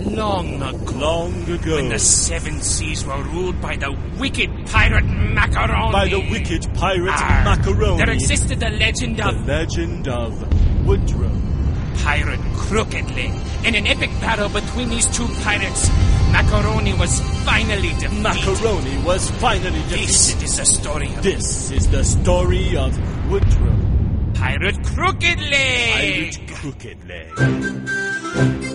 Long ago. Long ago. When the seven seas were ruled by the wicked pirate Macaroni. By the wicked pirate Macaroni. There existed the legend of... The legend of Woodrow. Pirate Crooked Leg. In an epic battle between these two pirates, Macaroni was finally defeated. Macaroni was finally defeated. This is the story of... This is the story of Woodrow. Pirate Crooked Leg. Pirate Crooked Leg.